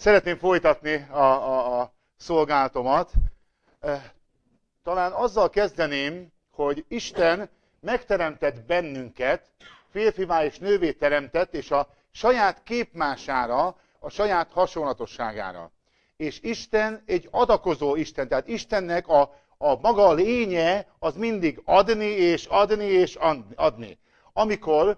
Szeretném folytatni a szolgálatomat. Talán azzal kezdeném, hogy Isten megteremtett bennünket, férfivá és nővé teremtett, és a saját képmására, a saját hasonlatosságára. És Isten egy adakozó Isten, tehát Istennek a maga lénye az mindig adni és adni és adni. Amikor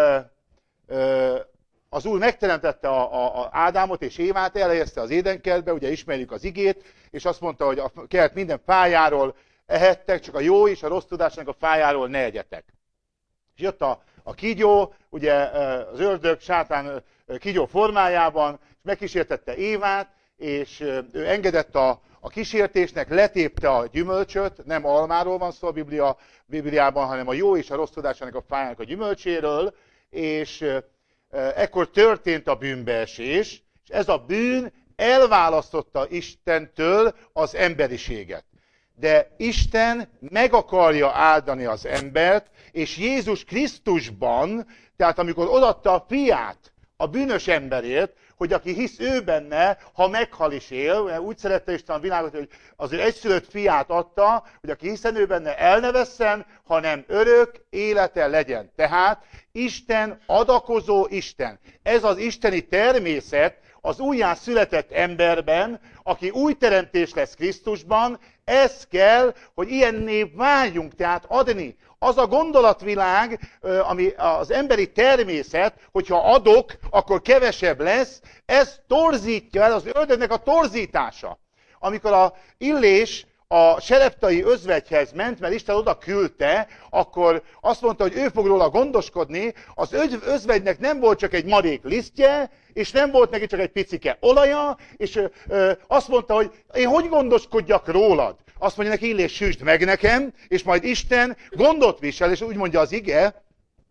az Úr megteremtette a Ádámot és Évát, elhelyezte az Édenkertbe, ugye ismerjük az igét, és azt mondta, hogy a kert minden fájáról ehettek, csak a jó és a rossz tudásnak a fájáról ne egyetek. És jött a kígyó, ugye az ördög, sátán kígyó formájában, és megkísértette Évát, és ő engedett a kísértésnek, letépte a gyümölcsöt, nem almáról van szó a Bibliában, hanem a jó és a rossz tudásának a fájának a gyümölcséről, és ekkor történt a bűnbeesés, és ez a bűn elválasztotta Istentől az emberiséget. De Isten meg akarja áldani az embert, és Jézus Krisztusban, tehát amikor odaadta a fiát a bűnös emberért, hogy aki hisz ő benne, ha meghal is él, úgy szerette Isten a világot, hogy az ő egyszülött fiát adta, hogy aki hiszen ő benne el ne vesszen, hanem örök élete legyen. Tehát Isten adakozó Isten. Ez az isteni természet az újjá született emberben, aki új teremtés lesz Krisztusban, ez kell, hogy ilyenné váljunk, tehát adni. Az a gondolatvilág, ami az emberi természet, hogyha adok, akkor kevesebb lesz, ez torzítja el, az ördögnek a torzítása. Amikor a Illés a sereptai özvegyhez ment, mert Isten oda küldte, akkor azt mondta, hogy ő fog róla gondoskodni, az özvegynek nem volt csak egy marék lisztje, és nem volt neki csak egy picike olaja, és azt mondta, hogy én hogy gondoskodjak rólad? Azt mondja neki Illés, süsd meg nekem, és majd Isten gondot visel, és úgy mondja az ige,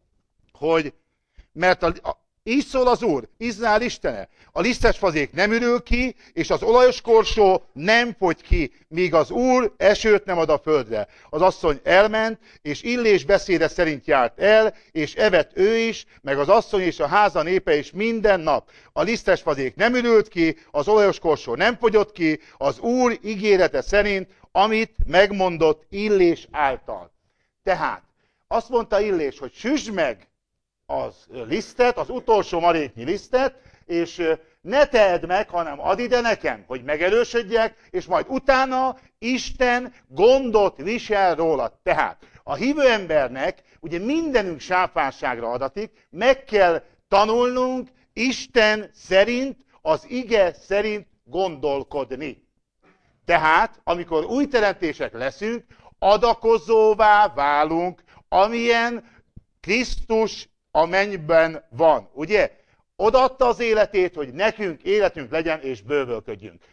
hogy mert így szól az Úr, Izrael Istene, a lisztes fazék nem ürül ki, és az olajos korsó nem fogy ki, míg az Úr esőt nem ad a földre. Az asszony elment, és Illés beszéde szerint járt el, és evett ő is, meg az asszony és a háza népe is minden nap. A lisztes fazék nem ürült ki, az olajos korsó nem fogyott ki, az Úr ígérete szerint, amit megmondott Illés által. Tehát azt mondta Illés, hogy süsd meg az lisztet, az utolsó maréknyi lisztet, és ne tedd meg, hanem add ide nekem, hogy megerősödjek, és majd utána Isten gondot visel rólad. Tehát a hívő embernek ugye mindenünk sáfárságra adatik, meg kell tanulnunk Isten szerint, az ige szerint gondolkodni. Tehát, amikor új teremtések leszünk, adakozóvá válunk, amilyen Krisztus a mennyben van. Ugye? Odaadta az életét, hogy nekünk életünk legyen és bővölködjünk.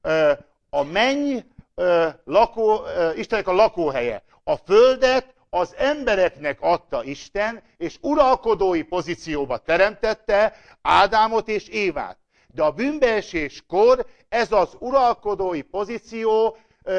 A menny Istennek a lakóhelye. A földet az embereknek adta Isten, és uralkodói pozícióba teremtette Ádámot és Évát. De a bűnbeeséskor ez az uralkodói pozíció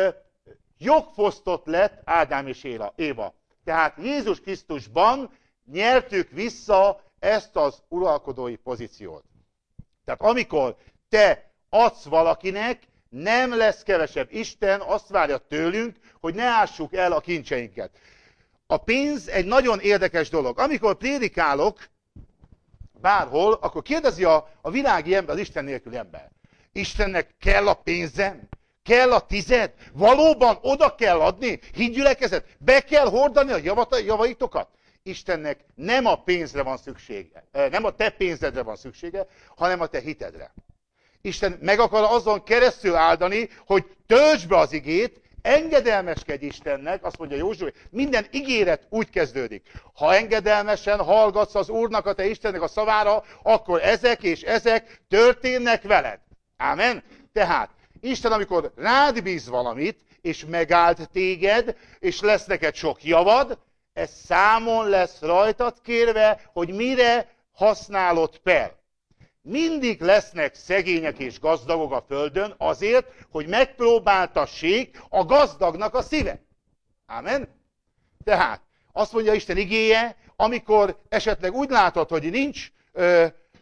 jogfosztott lett Ádám és Éva. Tehát Jézus Krisztusban nyertük vissza ezt az uralkodói pozíciót. Tehát amikor te adsz valakinek, nem lesz kevesebb. Isten azt várja tőlünk, hogy ne ássuk el a kincseinket. A pénz egy nagyon érdekes dolog. Amikor prédikálok bárhol, akkor kérdezi a világi ember, az Isten nélküli ember. Istennek kell a pénzem? Kell a tized? Valóban oda kell adni? Hídgyülekezet? Be kell hordani a javaitokat? Istennek nem a pénzre van szüksége, nem a te pénzedre van szüksége, hanem a te hitedre. Isten meg akar azon keresztül áldani, hogy töltsd be az igét, engedelmeskedj Istennek, azt mondja Józsué, minden ígéret úgy kezdődik. Ha engedelmesen hallgatsz az Úrnak, a te Istennek a szavára, akkor ezek és ezek történnek veled. Ámen? Tehát Isten, amikor rád bíz valamit, és megáld téged, és lesz neked sok javad, ez számon lesz rajtad kérve, hogy mire használod fel. Mindig lesznek szegények és gazdagok a földön azért, hogy megpróbáltassék a gazdagnak a szíve. Ámen? Tehát azt mondja Isten igéje, amikor esetleg úgy látod, hogy nincs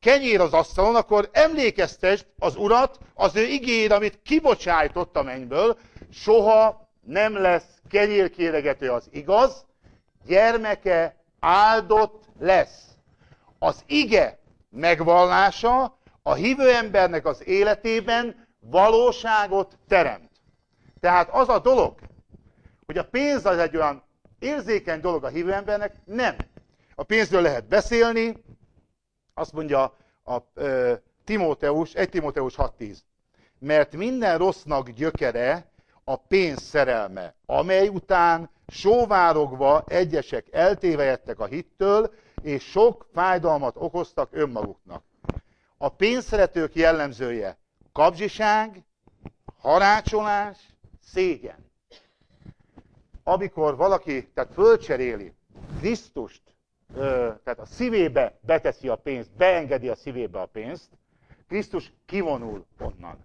kenyér az asztalon, akkor emlékeztesd az Urat az ő igéjén, amit kibocsájtott a mennyből, soha nem lesz kenyérkéregető az igaz, gyermeke áldott lesz. Az ige megvallása a hívő embernek az életében valóságot teremt. Tehát az a dolog, hogy a pénz az egy olyan érzékeny dolog a hívő embernek, nem. A pénzről lehet beszélni, azt mondja a Timóteus, 1 Timóteus 6:10. Mert minden rossznak gyökere a pénz szerelme, amely után sóvárogva egyesek eltévejedtek a hittől, és sok fájdalmat okoztak önmaguknak. A pénzszeretők jellemzője kapzsiság, harácsolás, szégyen. Amikor valaki tehát fölcseréli Krisztust, tehát a szívébe beteszi a pénzt, beengedi a szívébe a pénzt, Krisztus kivonul onnan.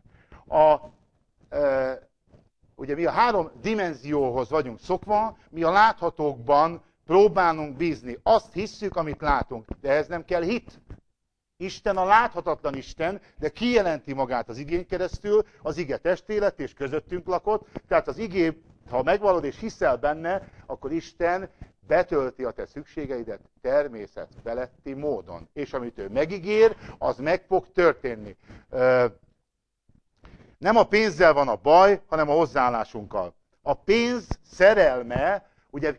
Ugye mi a 3 dimenzióhoz vagyunk szokva, mi a láthatókban próbálunk bízni. Azt hisszük, amit látunk, de ez nem kell hit. Isten a láthatatlan Isten, de kijelenti magát az igén keresztül, az ige testélet és közöttünk lakott, tehát az igé, ha megvalod és hiszel benne, akkor Isten betölti a te szükségeidet természetfeletti módon. És amit ő megígér, az meg fog történni. Nem a pénzzel van a baj, hanem a hozzáállásunkkal. A pénz szerelme, ugye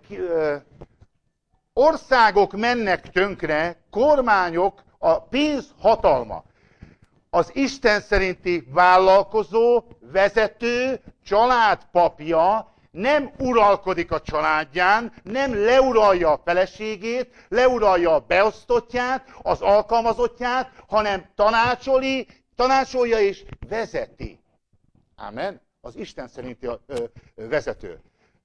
országok mennek tönkre, kormányok, a pénz hatalma. Az Isten szerinti vállalkozó, vezető, családpapja nem uralkodik a családján, nem leuralja a feleségét, leuralja a beosztottját, az alkalmazottját, hanem tanácsolja és vezeti. Amen. Az Isten szerinti vezető.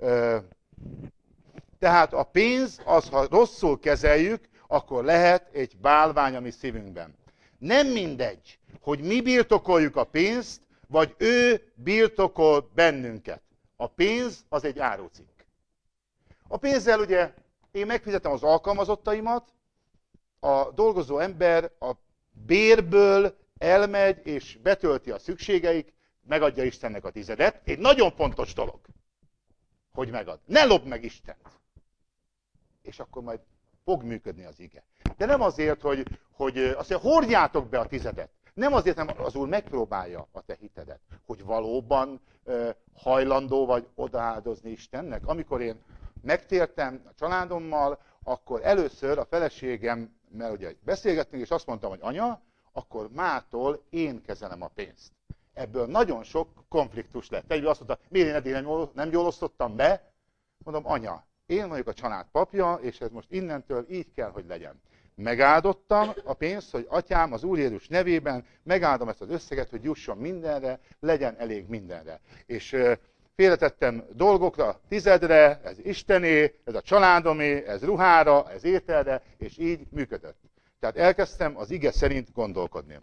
Tehát a pénz, az, ha rosszul kezeljük, akkor lehet egy bálvány a mi szívünkben. Nem mindegy, hogy mi birtokoljuk a pénzt, vagy ő birtokol bennünket. A pénz az egy árucikk. A pénzzel ugye én megfizetem az alkalmazottaimat, a dolgozó ember a bérből elmegy és betölti a szükségeik, megadja Istennek a 10. Egy nagyon fontos dolog, hogy megad. Ne lopd meg Istent! És akkor majd fog működni az ige. De nem azért, hogy azt mondja, hordjátok be a 10. Nem azért, nem az Úr megpróbálja a te hitedet, hogy valóban hajlandó vagy odaáldozni Istennek. Amikor én megtértem a családommal, akkor először a feleségemmel ugye beszélgettünk, és azt mondtam, hogy anya, akkor mától én kezelem a pénzt. Ebből nagyon sok konfliktus lett. Egyébként azt mondta, miért én eddig nem jól osztottam be? Mondom, anya, én vagyok a család papja, és ez most innentől így kell, hogy legyen. Megáldottam a pénzt, hogy atyám az Úr Jézus nevében megáldom ezt az összeget, hogy jusson mindenre, legyen elég mindenre. És félretettem dolgokra, 10, ez Istené, ez a családomé, ez ruhára, ez ételre, és így működött. Tehát elkezdtem az ige szerint gondolkodni.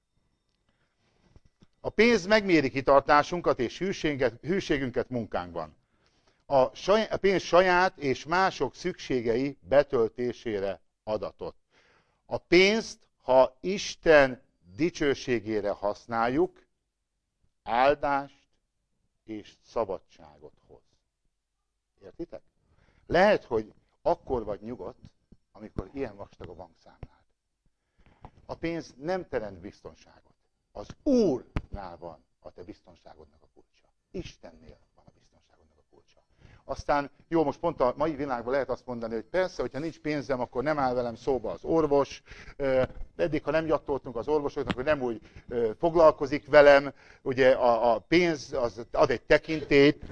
A pénz megméri kitartásunkat és hűségünket munkánkban. A pénz saját és mások szükségei betöltésére adatot. A pénzt, ha Isten dicsőségére használjuk, áldást és szabadságot hoz. Értitek? Lehet, hogy akkor vagy nyugodt, amikor ilyen vastag a bankszámlád. A pénz nem teremt biztonságot. Az Úrnál van a te biztonságodnak a kulcsa. Istennél van a biztonságodnak a kulcsa. Aztán, jó, most pont a mai világban lehet azt mondani, hogy persze, hogyha nincs pénzem, akkor nem áll velem szóba az orvos. Eddig, ha nem jattoltunk az orvosoknak, akkor nem úgy foglalkozik velem. Ugye a pénz az ad egy tekintélyt.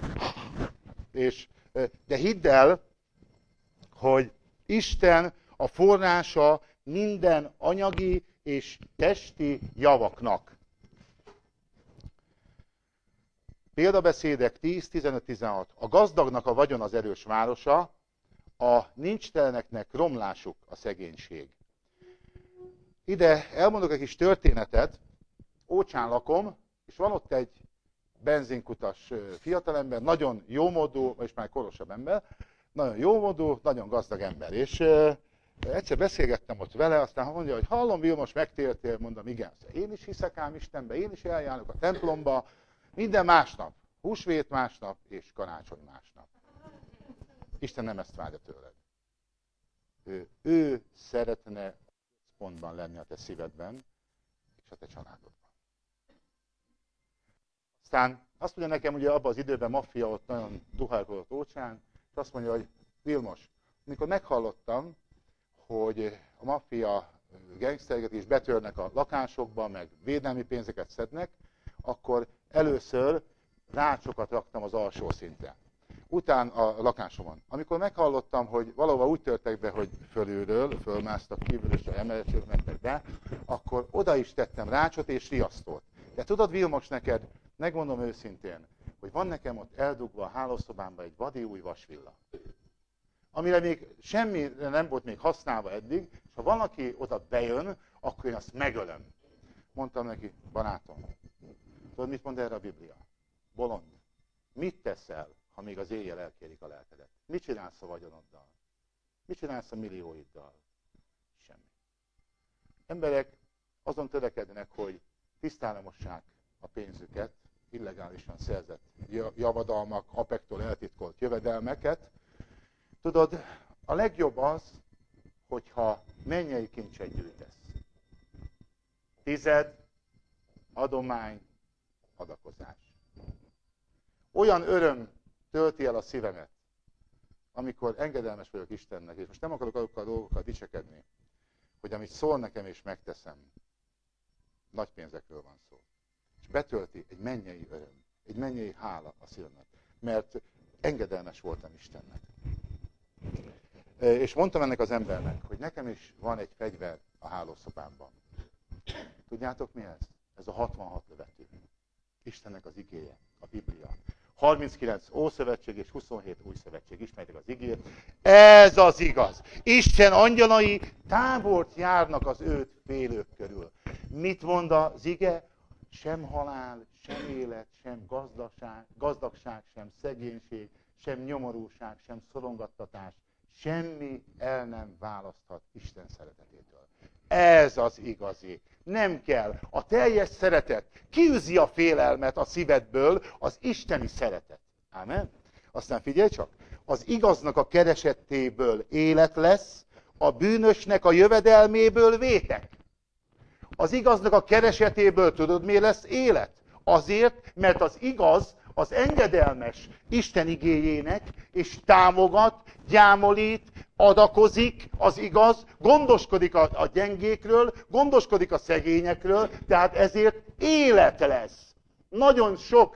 De hidd el, hogy Isten a forrása minden anyagi és testi javaknak. Példabeszédek 10, 15, 16. A gazdagnak a vagyon az erős városa, a nincsteleneknek romlásuk a szegénység. Ide elmondok egy kis történetet. Ócsán lakom, és van ott egy benzinkutas fiatalember, nagyon jómódú, és már korosabb ember, nagyon jómódú, nagyon gazdag ember. És Egyszer beszélgettem ott vele, aztán mondja, hogy hallom, Vilmos, megtértél, mondom, igen. Én is hiszek ám Istenbe, én is eljárok a templomba, minden másnap. Húsvét másnap és karácsony másnap. Isten nem ezt várja tőled. Ő szeretne pontban lenni a te szívedben és a te családodban. Aztán azt mondja nekem, ugye abban az időben maffia ott nagyon duhálkodott Ócsán, és azt mondja, hogy Vilmos, amikor meghallottam, hogy a maffia gangstereket is betörnek a lakásokba, meg védelmi pénzeket szednek, akkor először rácsokat raktam az alsó szinten. Utána a lakásomon. Amikor meghallottam, hogy valahol úgy törtek be, hogy fölülről, fölmásztak kívül, és emeletről mentek be, akkor oda is tettem rácsot és riasztót. De tudod, Vilmos, neked, megmondom őszintén, hogy van nekem ott eldugva a hálószobámban egy vadi új vasvilla, amire még semmi nem volt még használva eddig, és ha valaki oda bejön, akkor én azt megölöm. Mondtam neki, barátom, tudod, mit mond erre a Biblia? Bolond, mit teszel, ha még az éjjel elkérik a lelkedet? Mit csinálsz a vagyonoddal? Mit csinálsz a millióiddal? Semmi. Emberek azon törekednek, hogy tisztára mossák a pénzüket, illegálisan szerzett javadalmak, apektól eltitkolt jövedelmeket. Tudod, a legjobb az, hogyha mennyei kincset gyűjtesz. Tized, adomány, adakozás. Olyan öröm tölti el a szívemet, amikor engedelmes vagyok Istennek, és most nem akarok azokkal a dolgokkal dicsekedni, hogy amit szól nekem és megteszem, nagy pénzekről van szó. És betölti egy mennyei öröm, egy mennyei hála a szívemet, mert engedelmes voltam Istennek. És mondtam ennek az embernek, hogy nekem is van egy fegyver a hálószobámban. Tudjátok mi ez? Ez a 66 lövetű. Istennek az igéje, a Biblia. 39 Ószövetség és 27 Új Szövetség. Ismerjétek az igét. Ez az igaz. Isten angyalai tábort járnak az őt félők körül. Mit mond az ige? Sem halál, sem élet, sem gazdagság, sem szegénység, sem nyomorúság, sem szorongattatás. Semmi el nem választhat Isten szeretetétől. Ez az igazi. Nem kell. A teljes szeretet kiűzi a félelmet a szívedből, az isteni szeretet. Ámen? Aztán figyelj csak, az igaznak a keresetéből élet lesz, a bűnösnek a jövedelméből vétek. Az igaznak a keresetéből tudod, mi lesz élet? Azért, mert az igaz, az engedelmes Isten igéjének, és támogat, gyámolít, adakozik az igaz, gondoskodik a gyengékről, gondoskodik a szegényekről, tehát ezért élet lesz. Nagyon sok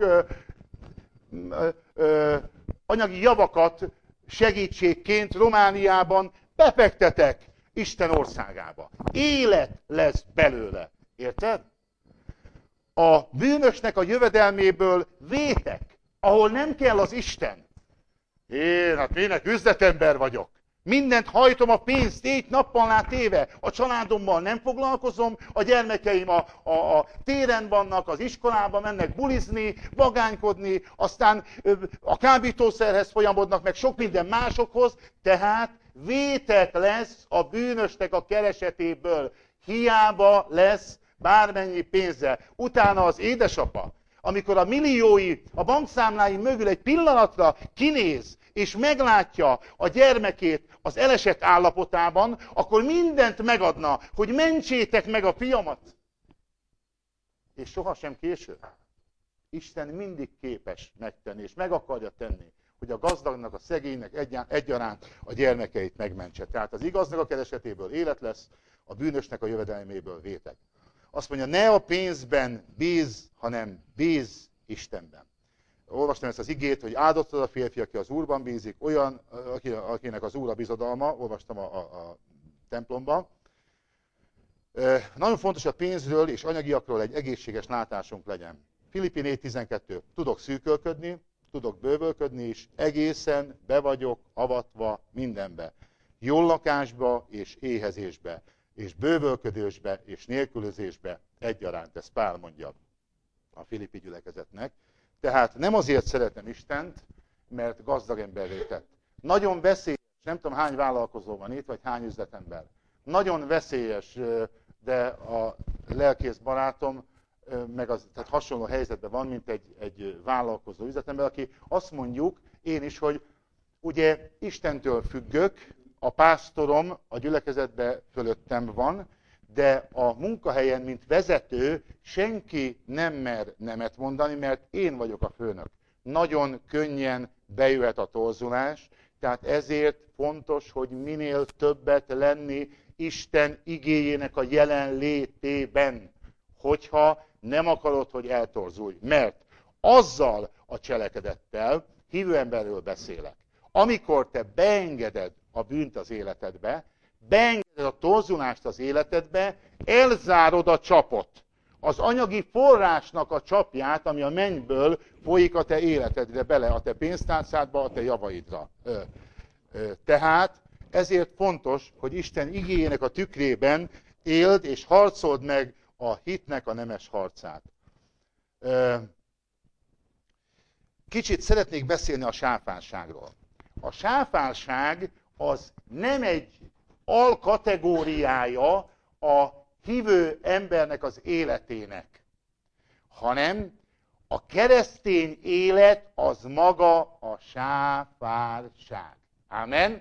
anyagi javakat segítségként Romániában befektetek Isten országába. Élet lesz belőle. Érted? A bűnösnek a jövedelméből vétek, ahol nem kell az Isten. Én, hát minek üzletember vagyok. Mindent hajtom a pénzt, 4 nappal téve. A családommal nem foglalkozom, a gyermekeim a téren vannak, az iskolába mennek bulizni, vagánykodni, aztán a kábítószerhez folyamodnak, meg sok minden másokhoz, tehát vétek lesz a bűnösnek a keresetéből. Hiába lesz bármennyi pénze. Utána az édesapa, amikor a milliói, a bankszámlái mögül egy pillanatra kinéz, és meglátja a gyermekét az elesett állapotában, akkor mindent megadna, hogy mentsétek meg a fiamat. És sohasem késő. Isten mindig képes megtenni, és meg akarja tenni, hogy a gazdagnak, a szegénynek egyaránt a gyermekeit megmentse. Tehát az igaznak a keresetéből élet lesz, a bűnösnek a jövedelméből vétek. Azt mondja, ne a pénzben bízz, hanem bízz Istenben. Olvastam ezt az igét, hogy áldott az a férfi, aki az Úrban bízik, olyan, akinek az Úr a bizodalma, olvastam a templomban. Nagyon fontos, a pénzről és anyagiakról egy egészséges látásunk legyen. Filippi 4:12. Tudok szűkölködni, tudok bővölködni is, egészen be vagyok avatva mindenbe. Jól lakásba és éhezésbe, és bővölködésbe és nélkülözésbe egyaránt. Ezt Pál mondja a filippi gyülekezetnek. Tehát nem azért szeretem Istent, mert gazdag emberré tett. Nagyon veszélyes és nem tudom hány vállalkozó van itt, vagy hány üzletember. Nagyon veszélyes, de a lelkész barátom tehát hasonló helyzetben van, mint egy vállalkozó üzletember, aki azt mondjuk, én is, hogy ugye Istentől függök, a pásztorom a gyülekezetben fölöttem van, de a munkahelyen, mint vezető, senki nem mer nemet mondani, mert én vagyok a főnök. Nagyon könnyen bejöhet a torzulás, tehát ezért fontos, hogy minél többet lenni Isten igéjének a jelenlétében, hogyha nem akarod, hogy eltorzulj. Mert azzal a cselekedettel, hívő emberről beszélek, amikor te beengeded a bűnt az életedbe, beengeded a torzulást az életedbe, elzárod a csapot. Az anyagi forrásnak a csapját, ami a mennyből folyik a te életedre bele, a te pénztárcádba, a te javaidra. Tehát ezért fontos, hogy Isten igéjének a tükrében éld és harcold meg a hitnek a nemes harcát. Kicsit szeretnék beszélni a sáfárságról. A sáfárság az nem egy alkategóriája a hívő embernek az életének, hanem a keresztény élet az maga a sáfárság. Amen?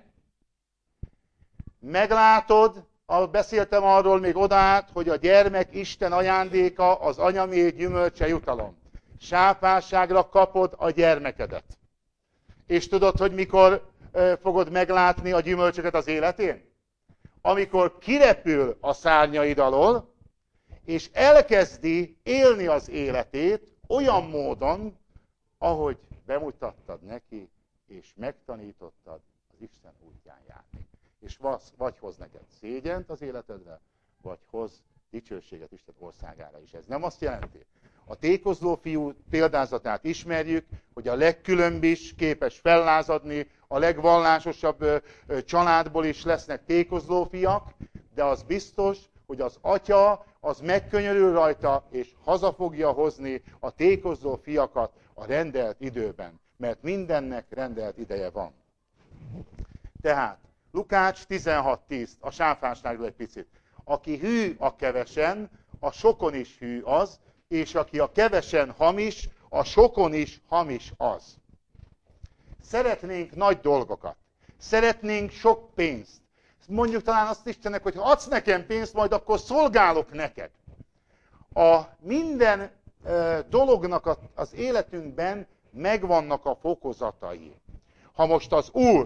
Meglátod, beszéltem arról még odát, hogy a gyermek Isten ajándéka, az anyaméh gyümölcse jutalom. Sáfárságra kapod a gyermekedet. És tudod, hogy mikor fogod meglátni a gyümölcsöket az életén? Amikor kirepül a szárnyaid alól, és elkezdi élni az életét olyan módon, ahogy bemutattad neki, és megtanítottad az Isten útján járni. És vagy hoz neked szégyent az életedre, vagy hoz dicsőséget Isten országára is. Ez nem azt jelenti. A tékozló fiú példázatát ismerjük, hogy a legkülönbb is képes fellázadni, a legvallásosabb családból is lesznek tékozló fiak, de az biztos, hogy az atya az megkönyörül rajta, és haza fogja hozni a tékozló fiakat a rendelt időben, mert mindennek rendelt ideje van. Tehát Lukács 16:10, a sáfárságról egy picit. Aki hű a kevesen, a sokon is hű az, és aki a kevesen hamis, a sokon is hamis az. Szeretnénk nagy dolgokat. Szeretnénk sok pénzt. Mondjuk talán azt Istennek, hogy ha adsz nekem pénzt, majd akkor szolgálok neked. A minden dolognak az életünkben megvannak a fokozatai. Ha most az Úr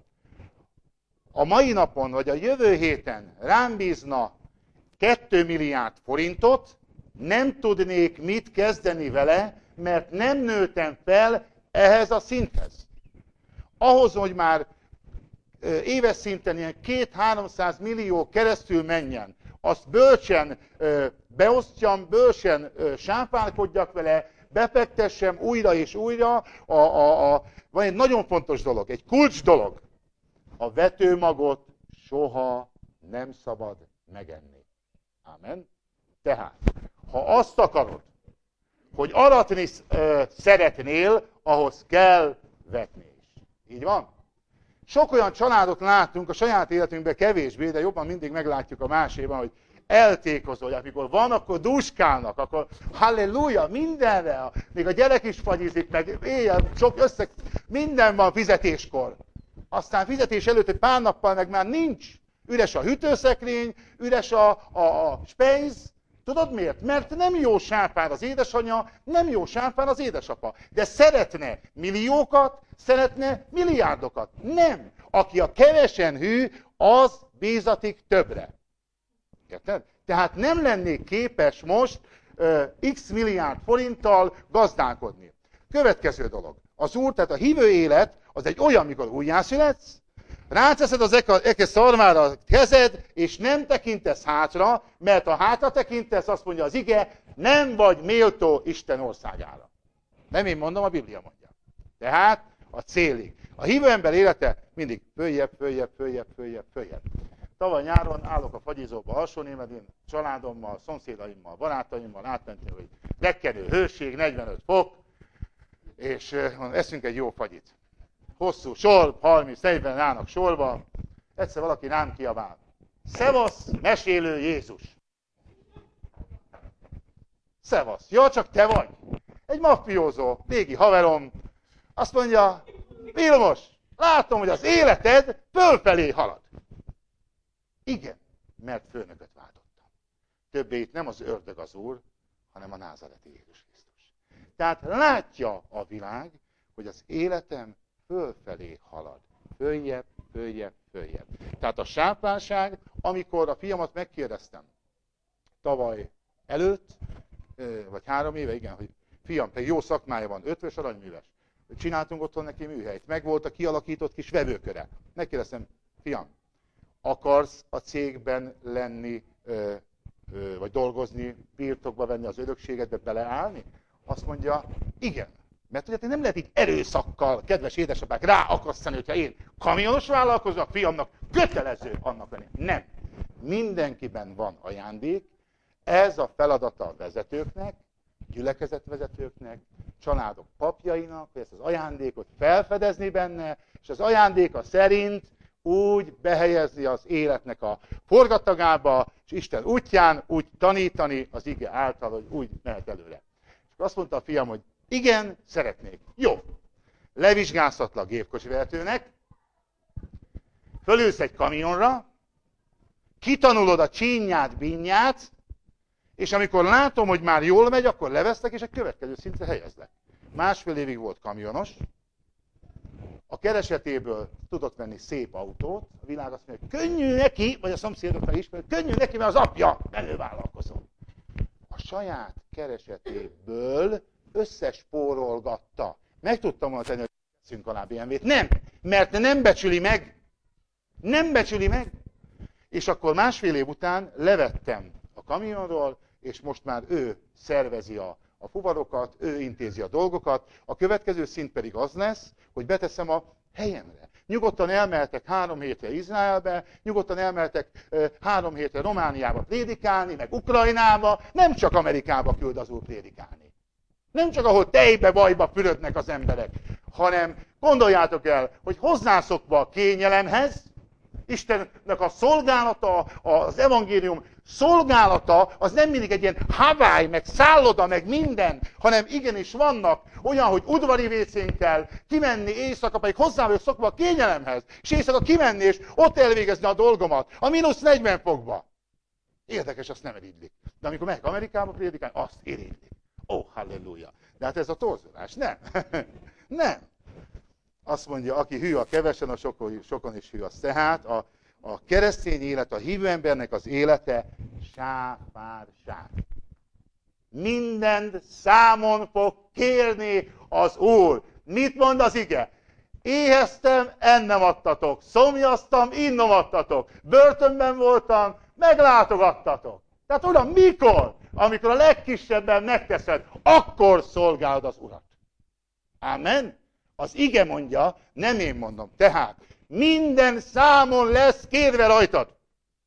a mai napon, vagy a jövő héten rám bízna 2 milliárd forintot, nem tudnék mit kezdeni vele, mert nem nőttem fel ehhez a szinthez. Ahhoz, hogy már éves szinten ilyen 200-300 millió keresztül menjen, azt bölcsen beosztjam, bölcsen sáfárkodjak vele, befektessem újra és újra. Van egy nagyon fontos dolog, egy kulcs dolog. A vetőmagot soha nem szabad megenni. Amen? Tehát, ha azt akarod, hogy aratni szeretnél, ahhoz kell vetni is. Így van? Sok olyan családot látunk a saját életünkben kevésbé, de jobban mindig meglátjuk a máséban, hogy eltékozolják. Amikor van, akkor dúskálnak, akkor halleluja, mindenre. Még a gyerek is fagyizik, meg éjjel, sok összeg, minden van fizetéskor. Aztán fizetés előtt egy pár nappal meg már nincs. Üres a hűtőszekrény, üres a spénz. Tudod miért? Mert nem jó sáfár az édesanyja, nem jó sáfár az édesapa. De szeretne milliókat, szeretne milliárdokat. Nem. Aki a kevesen hű, az bízatik többre. Érted? Tehát nem lennék képes most x milliárd forinttal gazdálkodni. Következő dolog. Az Úr, tehát a hívő élet, az egy olyan, mikor újjászületsz, ráteszed az eke szarvára a kezed, és nem tekintesz hátra, mert ha hátra tekintesz, azt mondja az ige, nem vagy méltó Isten országára. Nem én mondom, a Biblia mondja. Tehát a célig. A hívő ember élete mindig följebb, följebb, följebb, följebb, följebb. Tavaly nyáron állok a fagyizóba Alsónémedin, családommal, szomszédaimmal, barátaimmal, átmentünk, hogy lekkenő hőség, 45 fok, és eszünk egy jó fagyit. hosszú sor, 30-40 állnak sorba, egyszer valaki rám kiabál. Szevasz, mesélő Jézus! Szevasz! Ja, csak te vagy! Egy maffiózó, régi haverom, azt mondja, Vilmos, látom, hogy az életed fölfelé halad. Igen, mert főnököt váltottam. Többé itt nem az ördög az Úr, hanem a názareti Jézus Krisztus. Tehát látja a világ, hogy az életem fölfelé halad. Följebb, följebb, följebb. Tehát a sápánság, amikor a fiamat megkérdeztem tavaly előtt, vagy 3 éve, igen, hogy fiam, pedig jó szakmája van, 5-ös aranyműves. Csináltunk otthon neki műhelyt, meg volt a kialakított kis vevőköre. Megkérdeztem, fiam, akarsz a cégben lenni, vagy dolgozni, birtokba venni az örökségedbe, beleállni? Azt mondja, igen. Mert ugye nem lehet így erőszakkal, kedves édesapák, ráakasztani, hogyha én kamionos vállalkozók, fiamnak kötelező annak lenni. Nem. Mindenkiben van ajándék, ez a feladata a vezetőknek, gyülekezetvezetőknek, családok papjainak, hogy ezt az ajándékot felfedezni benne, és az ajándéka szerint úgy behelyezni az életnek a forgatagába, és Isten útján úgy tanítani az ige által, hogy úgy mehet előre. És azt mondta a fiam, hogy igen, szeretnék. Jó. Levizsgáztatlak gépkocsivezetőnek, fölülsz egy kamionra, kitanulod a csínyát, bínyát, és amikor látom, hogy már jól megy, akkor levesztek, és egy következő szintre helyezlek. 1,5 évig volt kamionos, a keresetéből tudott venni szép autót, a világ azt mondja, hogy könnyű neki, vagy a szomszédoknak is, könnyű neki, mert az apja menővállalkozó. A saját keresetéből összespórolgatta. Meg tudtam volna tenni, hogy veszünk alá BMW-t. Nem, mert nem becsüli meg. Nem becsüli meg. És akkor 1,5 év után levettem a kamionról, és most már ő szervezi a fuvarokat, ő intézi a dolgokat. A következő szint pedig az lesz, hogy beteszem a helyemre. Nyugodtan elmehetek 3 hétre Izraelbe, nyugodtan elmehetek 3 hétre Romániába prédikálni, meg Ukrajnába, nem csak Amerikába küld az Úr prédikálni. Nem csak ahol tejbe, bajba fürödnek az emberek, hanem gondoljátok el, hogy hozzászokva a kényelemhez, Istennek a szolgálata, az evangélium szolgálata, az nem mindig egy ilyen Hawaii, meg szálloda, meg minden, hanem igenis vannak olyan, hogy udvari vécén kell kimenni éjszaka, pedig hozzá vagyok szokva a kényelemhez, és éjszaka kimenni, és ott elvégezni a dolgomat, a -40 fokba. Érdekes, azt nem iriglik. De amikor megyek Amerikába prédikálni, azt iriglik. Ó, halleluja. De hát ez a torzulás. Nem. Nem. Azt mondja, aki hű a kevesen, a sokon is hű az. Tehát a keresztény élet, a hívő embernek az élete sáfárság. Mindent számon fog kérni az Úr. Mit mond az ige? Éheztem, ennem adtatok. Szomjaztam, innom adtatok. Börtönben voltam, meglátogattatok. Tehát Uram, mikor? Amikor a legkisebben megteszed, akkor szolgálod az Urat. Amen? Az ige mondja, nem én mondom. Tehát minden számon lesz kérve rajtad.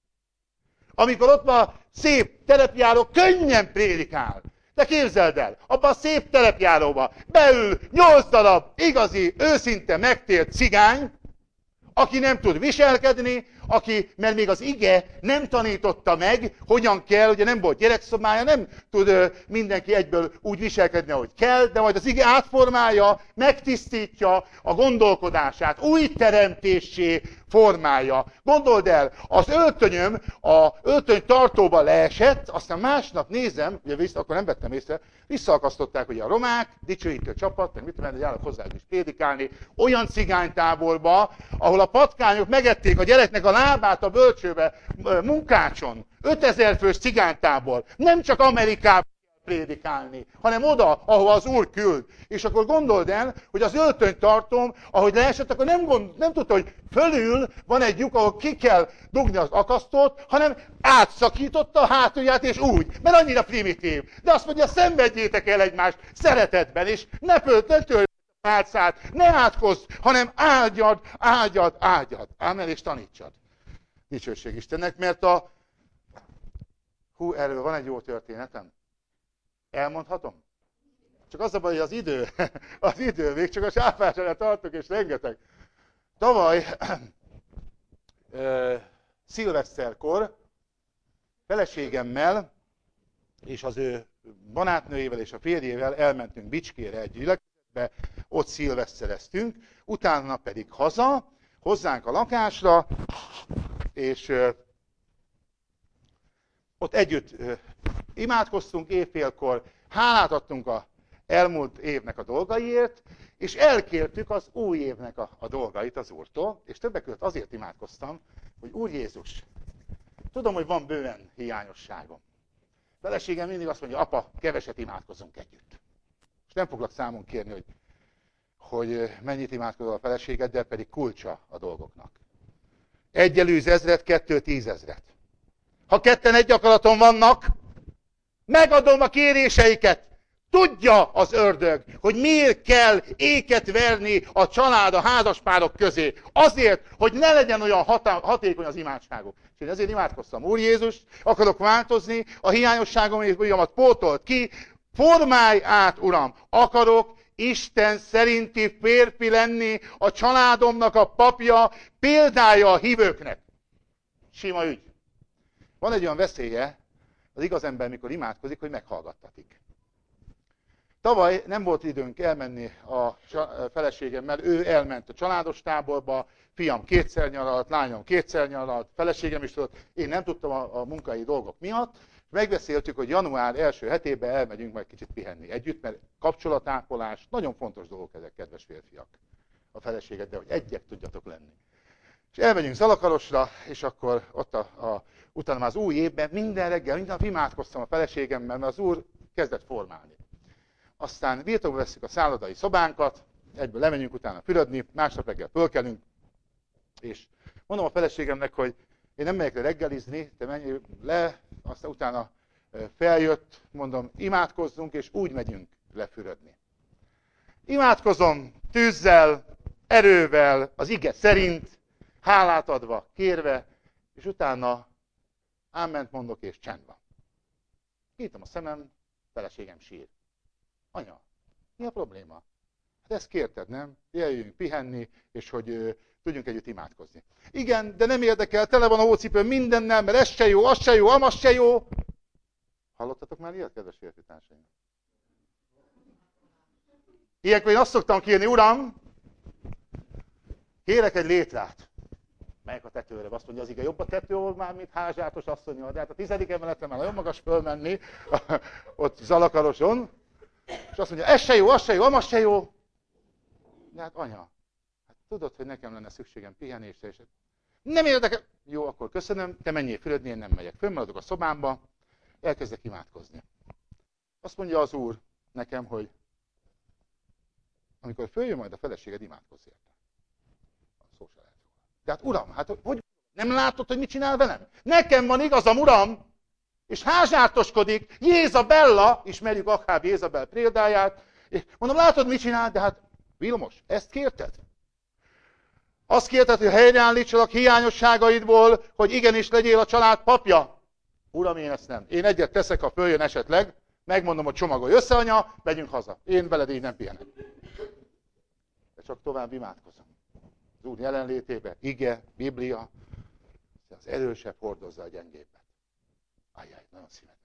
Amikor ott van szép terepjáró, könnyen prédikál. De képzeld el, abban a szép terepjáróba beül 8 darab igazi, őszinte megtért cigány, aki nem tud viselkedni, mert még az ige nem tanította meg, hogyan kell, ugye nem volt gyerekszobája, nem tud mindenki egyből úgy viselkedni, ahogy kell, de majd az ige átformálja, megtisztítja a gondolkodását, új teremtéssé formálja. Gondold el, az öltönyöm a öltöny tartóba leesett, aztán másnap nézem, ugye akkor nem vettem észre, visszaakasztották ugye a romák, dicsőítő csapat, meg mit tudom, hogy állok hozzá is prédikálni, olyan cigánytáborba, ahol a patkányok megették a gyereknek a lábát a bölcsőbe, munkácson. 5000 fős cigánytábor. Nem csak Amerikában kell prédikálni, hanem oda, ahova az Úr küld. És akkor gondold el, hogy az öltönytartóm, ahogy leesett, akkor nem tudta, hogy fölül van egy lyuk, ahol ki kell dugni az akasztót, hanem átszakította a hátulját, és úgy, mert annyira primitív. De azt mondja, szenvedjétek el egymást szeretetben, és ne törj álcát, ne átkozz, hanem áldjad, áldjad, áldjad. Ámen, és tanítsad. Dicsőség Istennek, mert erről van egy jó történetem. Elmondhatom? Csak az a baj, hogy az idő, még csak a sáfásra tartok, és rengeteg. Tavaly szilveszterkor feleségemmel és az ő barátnőjével és a férjével elmentünk Bicskére egy gyülekezetbe, ott szilvesztereztünk, utána pedig haza, hozzánk a lakásra, és ott együtt imádkoztunk éjfélkor, hálát adtunk az elmúlt évnek a dolgaiért, és elkértük az új évnek a dolgait az Úrtól, és többek között azért imádkoztam, hogy Úr Jézus, tudom, hogy van bőven hiányosságom. A feleségem mindig azt mondja, apa, keveset imádkozunk együtt. És nem foglak számon kérni, hogy mennyit imádkozol a feleségeddel, pedig kulcsa a dolgoknak. 1 elűz 1000-et, 2 10 000-et. Ha ketten egy akaraton vannak, megadom a kéréseiket. Tudja az ördög, hogy miért kell éket verni a család, a házaspárok közé. Azért, hogy ne legyen olyan hatékony az imádságok. És én ezért imádkoztam. Úr Jézus, akarok változni, a hiányosságomat pótolt ki, formálj át, Uram. Akarok Isten szerinti férfi lenni, a családomnak a papja, példája a hívőknek. Sima ügy. Van egy olyan veszélye az igaz ember, mikor imádkozik, hogy meghallgattatik. Tavaly nem volt időnk elmenni a feleségemmel, ő elment a családos táborba, fiam 2-szer nyaralt, lányom 2-szer nyaralt, feleségem is tudott, én nem tudtam a munkai dolgok miatt. Megbeszéltük, hogy január első hetében elmegyünk majd kicsit pihenni együtt, mert kapcsolatápolás, nagyon fontos dolgok ezek, kedves férfiak, a feleségeddel, hogy egyek tudjatok lenni. És elmegyünk Zalakarosra, és akkor ott utána már az új évben minden reggel, minden nap imádkoztam a feleségemmel, mert az Úr kezdett formálni. Aztán birtokba vesszük a szállodai szobánkat, egyből lemegyünk utána fürödni, másnap reggel fölkelünk, és mondom a feleségemnek, hogy én nem megyek le reggelizni, te menj le, aztán utána feljött, mondom, imádkozzunk, és úgy megyünk lefürödni. Imádkozom tűzzel, erővel, az ige szerint, hálát adva, kérve, és utána áment mondok, és csend van. Nyitom a szemem, feleségem sír. Anya, mi a probléma? Hát ezt kérted, nem? Jöjjünk pihenni, és hogy tudjunk együtt imádkozni. Igen, de nem érdekel, tele van a hócipőm mindennel, mert ez se jó, az se jó, amaz se jó. Hallottatok már ilyet, kedves férfitársaim? Ilyenkor én azt szoktam kérni, Uram, kérek egy létrát. Melyek a tetőre? Azt mondja, az ige, jobb a tető már, mint házsátos asszonyal. De hát a 10. emeletre már nagyon magas fölmenni, ott Zalakaroson. És azt mondja, ez se jó, az se jó, amaz se jó. De hát anya, hát tudod, hogy nekem lenne szükségem pihenésre, és nem érdekel. Jó, akkor köszönöm, te menjél fürödni, én nem megyek. Fönnmaradok a szobámba, elkezdek imádkozni. Azt mondja az Úr nekem, hogy amikor följön majd a feleséged, imádkozz érte. Szó se lehet róla. De hát Uram, hát hogy nem látod, hogy mit csinál velem? Nekem van igazam, Uram! És házsártoskodik, Jézabella, ismerjük Akháb Jézabel példáját, és mondom, látod, mit csinál? De hát, Vilmos, ezt kérted? Azt kérted, hogy helyreállítsalak hiányosságaidból, hogy igenis legyél a család papja? Uram, én ezt nem. Én egyet teszek, ha följön esetleg, megmondom, hogy csomagolj össze, anya, megyünk haza. Én veled így nem pihenek. De csak tovább imádkozom. Az Úr jelenlétébe, ige, Biblia, az erősebb hordozza a gyengébbet. Ajjaj, nagyon szívet.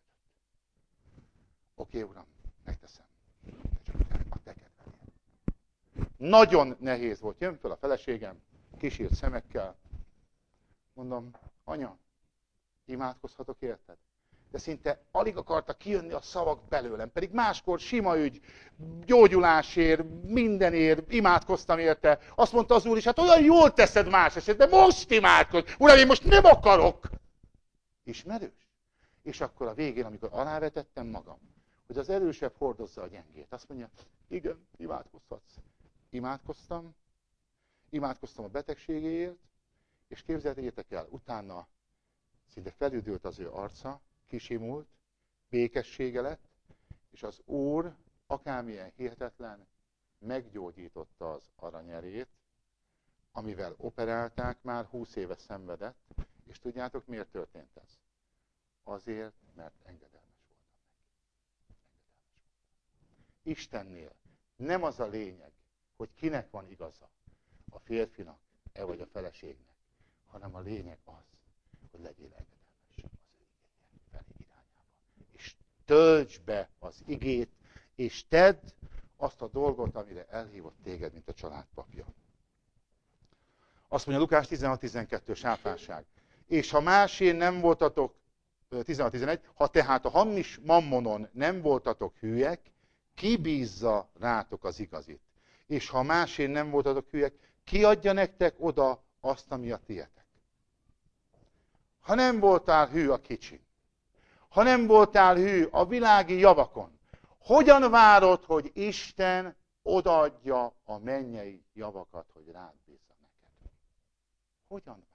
Oké, Uram, megteszem. De csak a te kedvedért. Nagyon nehéz volt. Jön föl a feleségem, kísírt szemekkel. Mondom, anya, imádkozhatok érted? De szinte alig akartak kijönni a szavak belőlem. Pedig máskor sima ügy, gyógyulásért, mindenért imádkoztam érte. Azt mondta az Úr is, hát olyan jól teszed más esetben, de most imádkozz. Uram, én most nem akarok. Ismerős? És akkor a végén, amikor alávetettem magam, hogy az erősebb hordozza a gyengét, azt mondja, igen, imádkozhatsz. Imádkoztam a betegségéért, és képzeljétek el, utána szinte felüdült az ő arca, kisimult, békessége lett, és az Úr, akármilyen hihetetlen, meggyógyította az aranyerét, amivel operálták, már 20 éve szenvedett, és tudjátok, miért történt ez? Azért, mert engedelmes voltam neki. Istennél nem az a lényeg, hogy kinek van igaza, a férfinak-e vagy a feleségnek, hanem a lényeg az, hogy legyél engedelmes az ő igéje felé irányába. És töltsd be az igét, és tedd azt a dolgot, amire elhívott téged, mint a családpapja. Azt mondja Lukás 16-12 sáfárság. És ha másén nem voltatok, 16-11, ha tehát a hamis mammonon nem voltatok hűek, kibízza rátok az igazit. És ha másén nem voltatok hűek, ki adja nektek oda azt, ami a tietek. Ha nem voltál hű a kicsin, ha nem voltál hű a világi javakon, hogyan várod, hogy Isten odaadja a mennyei javakat, hogy rád bízza neked? Hogyan várod?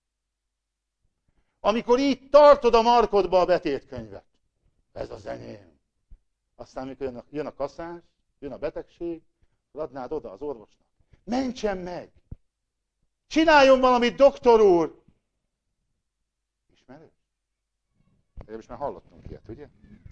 Amikor így tartod a markodba a betétkönyvet, ez az enyém. Aztán, amikor jön a kaszás, jön a betegség, adnád oda az orvosnak. Mentsen meg! Csináljon valamit, doktor úr! Ismerős? Most már hallottunk ilyet, ugye?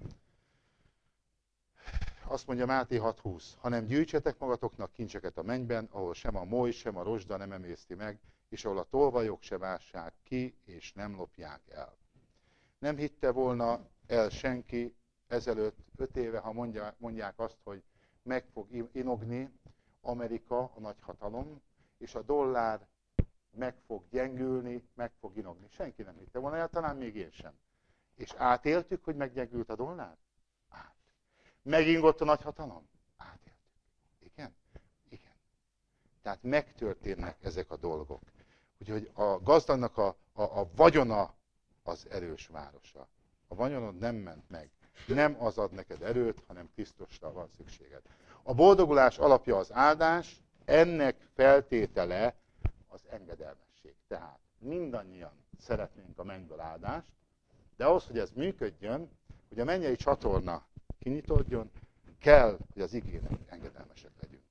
Azt mondja Máté 6:20, hanem gyűjtsetek magatoknak kincseket a mennyben, ahol sem a moly, sem a rozsda nem emészti meg, és ahol a tolvajok se vássák ki, és nem lopják el. Nem hitte volna el senki ezelőtt 5 éve, ha mondják azt, hogy meg fog inogni Amerika, a nagyhatalom, és a dollár meg fog gyengülni, meg fog inogni. Senki nem hitte volna el, talán még én sem. És átéltük, hogy meggyengült a dollár? Át. Megingott a nagyhatalom? Átéltük. Igen? Igen. Tehát megtörténnek ezek a dolgok. Úgyhogy a gazdagnak a vagyona az erős városa. A vagyonod nem ment meg. Nem az ad neked erőt, hanem Krisztusra van szükséged. A boldogulás alapja az áldás, ennek feltétele az engedelmesség. Tehát mindannyian szeretnénk a mennyből áldást, de ahhoz, hogy ez működjön, hogy a mennyei csatorna kinyitódjon, kell, hogy az igének engedelmesek legyünk.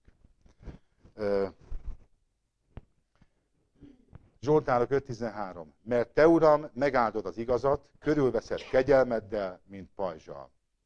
Zsoltárok 5.13. Mert te, Uram, megáldod az igazat, körülveszed kegyelmeddel, mint pajzsal.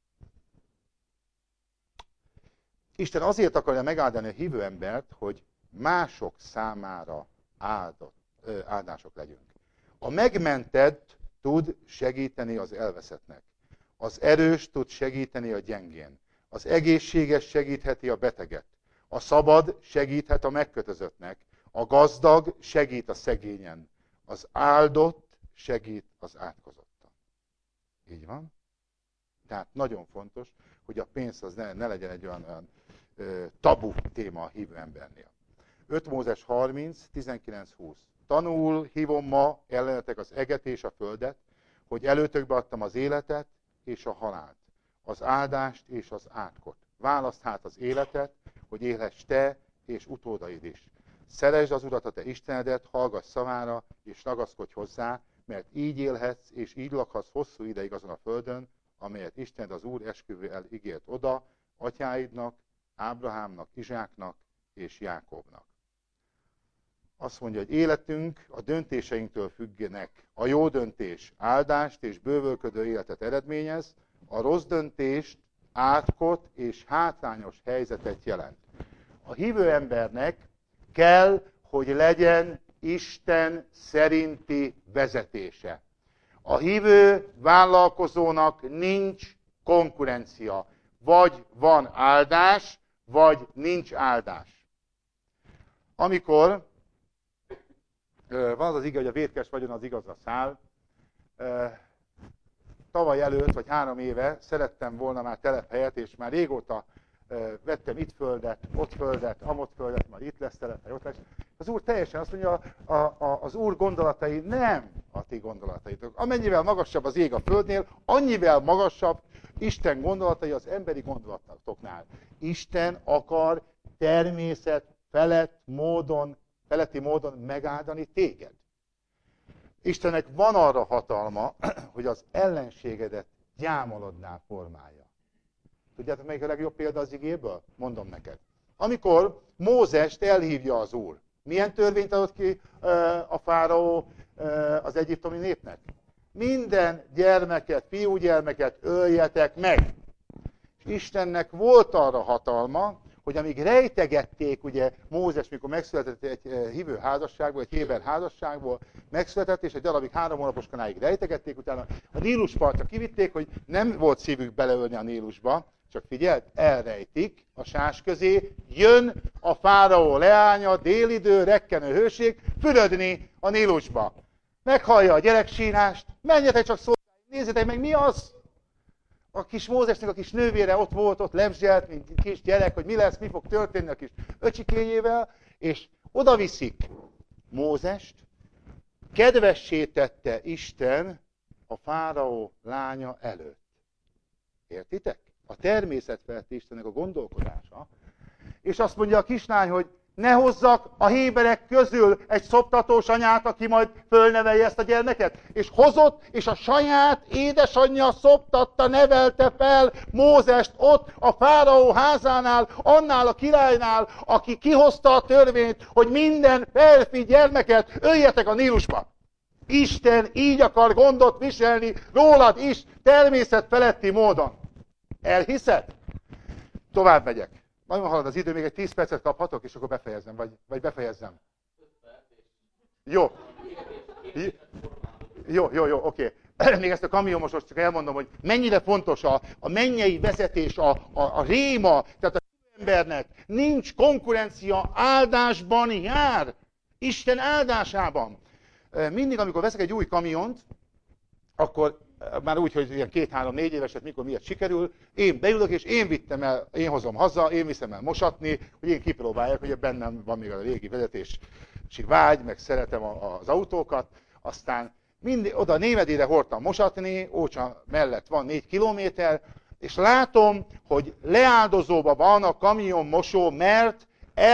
Isten azért akarja megáldani a hívő embert, hogy mások számára áldások legyünk. A megmentett tud segíteni az elveszettnek. Az erős tud segíteni a gyengén. Az egészséges segítheti a beteget. A szabad segíthet a megkötözöttnek. A gazdag segít a szegényen. Az áldott segít az átkozottan. Így van? Tehát nagyon fontos, hogy a pénz az ne legyen egy olyan tabu téma a hívő embernél. 5 Mózes 30, 19-20. Tanul hívom ma ellenetek az eget és a földet, hogy előtökbe adtam az életet és a halált, az áldást és az átkot. Válaszd hát az életet, hogy élhess te és utódaid is. Szeresd az Urat, a te Istenedet, hallgass szavára, és ragaszkodj hozzá, mert így élhetsz, és így lakhatsz hosszú ideig azon a földön, amelyet Isten az Úr esküvővel ígért oda, atyáidnak, Ábrahámnak, Izsáknak és Jákobnak. Azt mondja, hogy életünk a döntéseinktől függenek. A jó döntés áldást és bővölködő életet eredményez, a rossz döntést átkot és hátrányos helyzetet jelent. A hívő embernek kell, hogy legyen Isten szerinti vezetése. A hívő vállalkozónak nincs konkurencia. Vagy van áldás, vagy nincs áldás. Amikor van az az ige, hogy a vétkes vagyon az igazra száll, tavaly előtt, vagy 3 éve szerettem volna már telephelyet, és már régóta vettem itt földet, ott földet, amott földet, majd itt lesz telephely, ott lesz. Az Úr teljesen azt mondja, az Úr gondolatai nem a ti gondolataitok. Amennyivel magasabb az ég a földnél, annyivel magasabb Isten gondolatai az emberi gondolatoknál. Isten akar természet feletti módon megáldani téged. Istennek van arra hatalma, hogy az ellenségedet gyámolodnál formálja. Tudjátok, melyik a legjobb példa az igéből? Mondom neked. Amikor Mózest elhívja az Úr, milyen törvényt adott ki a fáraó az egyiptomi népnek? Minden gyermeket, fiúgyermeket öljetek meg. És Istennek volt arra hatalma, hogy amíg rejtegették, ugye Mózes, mikor megszületett egy hívő házasságból, egy héber házasságból, megszületett, és egy darabig 3 hónapos kanáig rejtegették, utána a Nílus partra kivitték, hogy nem volt szívük beleölni a Nílusba, csak figyelt, elrejtik a sás közé, jön a fáraó leánya, délidő, rekkenő hőség, fürödni a Nílusba. Meghallja a gyereksírást, menjetek csak szolgálni, nézzétek meg, mi az? A kis Mózesnek a kis nővére ott volt, ott lemzselt, mint kis gyerek, hogy mi lesz, mi fog történni a kis öcsikéjével, és oda viszik Mózest, kedvessé tette Isten a fáraó lánya előtt. Értitek? A természet feletti Istennek a gondolkodása. És azt mondja a kislány, hogy ne hozzak a héberek közül egy szoptatós anyát, aki majd fölnevelje ezt a gyermeket. És hozott, és a saját édesanyja szoptatta, nevelte fel Mózest ott a fáraó házánál, annál a királynál, aki kihozta a törvényt, hogy minden férfi gyermeket öljetek a Nílusba. Isten így akar gondot viselni rólad is, természet feletti módon. Elhiszed? Tovább megyek. Nagyon halad az idő, még egy 10 percet kaphatok, és akkor befejezem, vagy befejezzem. Jó. Jó, oké. Még ezt a kamionmosost csak elmondom, hogy mennyire fontos a mennyei vezetés, a réma, tehát a embernek nincs konkurencia, áldásban jár. Isten áldásában. Mindig, amikor veszek egy új kamiont, akkor már úgy, hogy ilyen 2-3-4 éveset, mikor miért sikerül, én beülök, és én vittem el, én hozom haza, én viszem el mosatni, hogy én kipróbáljak, hogy bennem van még a régi vezetési vágy, meg szeretem az autókat, aztán oda Némedire hordtam mosatni, Ócsa mellett van 4 kilométer, és látom, hogy leáldozóban van a kamionmosó, mert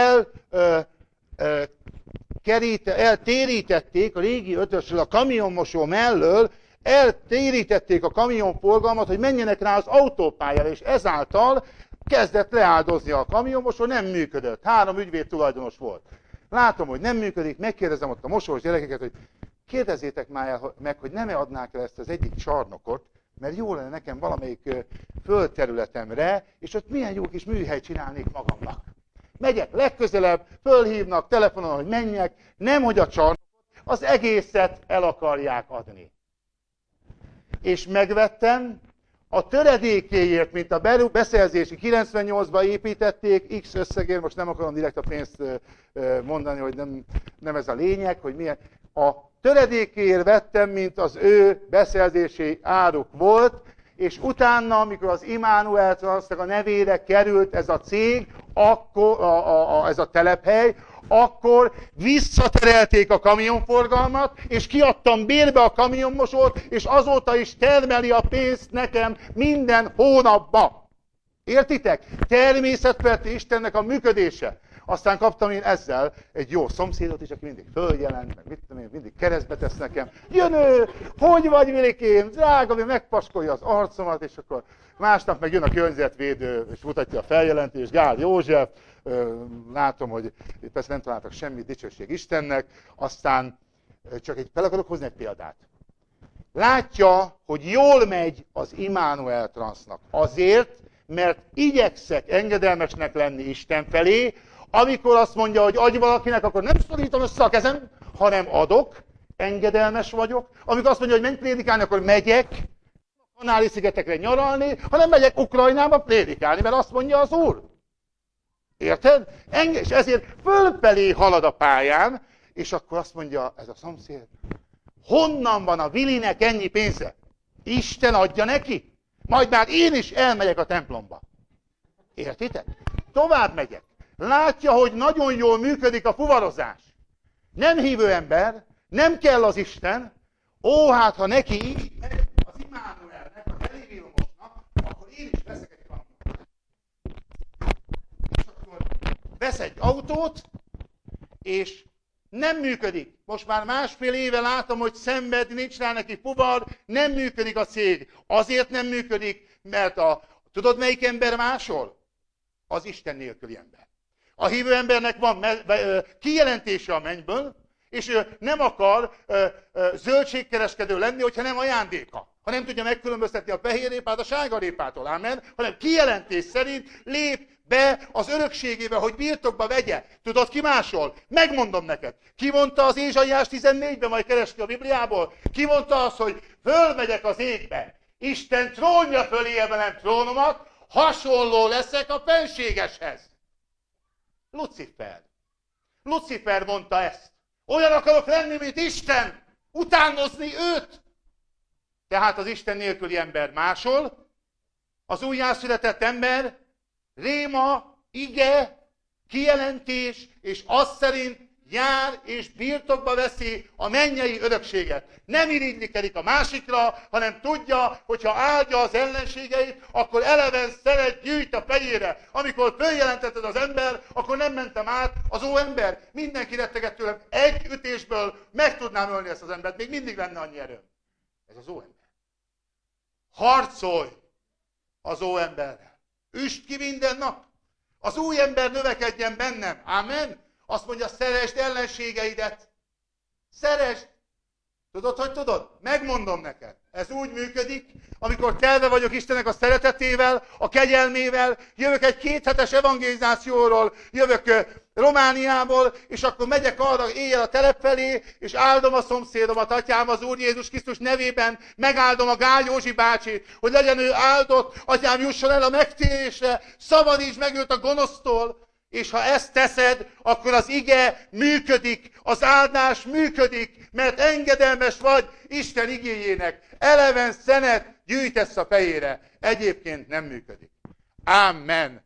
eltérítették a régi ötösről a kamionmosó mellől, eltérítették a kamionforgalmat, hogy menjenek rá az autópályára, és ezáltal kezdett leáldozni a kamionmosó, nem működött. 3 ügyvéd tulajdonos volt. Látom, hogy nem működik, megkérdezem ott a mosós gyerekeket, hogy kérdezzétek már meg, hogy nem adnák el ezt az egyik csarnokot, mert jó lenne nekem valamelyik földterületemre, és ott milyen jó kis műhelyt csinálnék magamnak. Megyek legközelebb, fölhívnak telefonon, hogy menjek, nemhogy a csarnokot, az egészet el akarják adni. És megvettem, a töredékéért, mint a beszerzési 98-ban építették, X összegért, most nem akarom direkt a pénzt mondani, hogy nem ez a lényeg, hogy milyen. A töredékéért vettem, mint az ő beszerzési áruk volt, és utána, amikor az Immanuel Transznak a nevére került ez a cég, akkor, ez a telephely, akkor visszaterelték a kamionforgalmat, és kiadtam bérbe a kamionmosót, és azóta is termeli a pénzt nekem minden hónapban. Értitek? Természetfeletti Istennek a működése. Aztán kaptam én ezzel egy jó szomszédot is, aki mindig följelent, meg mit tudom én, mindig keresztbe tesz nekem. Jönő, hogy vagy, Vilikém? Drága, mi megpaskolja az arcomat, és akkor másnap meg jön a környezetvédő, és mutatja a feljelentést, Gál József, látom, hogy persze nem találtak semmit, dicsőség Istennek, aztán csak fel akarok hozni egy példát. Látja, hogy jól megy az Immanuel Transznak. Azért, mert igyekszek engedelmesnek lenni Isten felé, amikor azt mondja, hogy adj valakinek, akkor nem szorítom össze a kezem, hanem adok, engedelmes vagyok. Amikor azt mondja, hogy menj prédikálni, akkor megyek a Kanári-szigetekre nyaralni, hanem megyek Ukrajnába prédikálni, mert azt mondja az Úr. Érted? És ezért fölfelé halad a pályán, és akkor azt mondja ez a szomszéd, honnan van a Vilinek ennyi pénze? Isten adja neki? Majd már én is elmegyek a templomba. Értitek? Tovább megyek. Látja, hogy nagyon jól működik a fuvarozás. Nem hívő ember, nem kell az Isten. Ó, hát ha neki így megy az Immanuelnek, az elévélomosnak, akkor én is veszek egy kamiont. És akkor vesz egy autót, és nem működik. Most már 1,5 éve látom, hogy szenved, nincs rá neki fuvar, nem működik a cég. Azért nem működik, mert tudod melyik ember másol? Az Isten nélküli ember. A hívő embernek van kijelentése a mennyből, és ő nem akar zöldségkereskedő lenni, hogyha nem ajándéka. Ha nem tudja megkülönböztetni a fehér répát a sárga répától, ámen, hanem kijelentés szerint lép be az örökségébe, hogy birtokba vegye. Tudod ki máshol? Megmondom neked. Ki mondta az Ézsaiás 14-ben, majd keresti a Bibliából? Ki mondta azt, hogy fölmegyek az égbe, Isten trónja fölé emelem trónomat, hasonló leszek a fenségeshez. Lucifer. Lucifer mondta ezt. Olyan akarok lenni, mint Isten. Utánozni őt. Tehát az Isten nélküli ember máshol. Az újjászületett ember réma, ige, kijelentés, és az szerint jár és birtokba veszi a mennyei örökséget. Nem irigylikedik a másikra, hanem tudja, hogyha áldja az ellenségeit, akkor eleven szeret gyűjt a fejére. Amikor följelentetted az ember, akkor nem mentem át az óember. Mindenki rettegett tőlem. Egy ütésből meg tudnám ölni ezt az embert. Még mindig lenne annyi erőm. Ez az óember. Harcolj az óemberrel. Üsd ki minden nap. Az új ember növekedjen bennem. Amen. Azt mondja, szeresd ellenségeidet. Szeresd. Tudod, hogy tudod? Megmondom neked. Ez úgy működik, amikor telve vagyok Istennek a szeretetével, a kegyelmével, jövök egy 2 hetes evangelizációról, jövök Romániából, és akkor megyek arra éjjel a telep felé, és áldom a szomszédomat, Atyám, az Úr Jézus Krisztus nevében, megáldom a Gál Józsi bácsit, hogy legyen ő áldott, Atyám, jusson el a megtérésre, szabadíts meg őt a gonosztól. És ha ezt teszed, akkor az ige működik, az áldás működik, mert engedelmes vagy Isten igéjének. Eleven szenet gyűjtesz a fejére. Egyébként nem működik. Amen.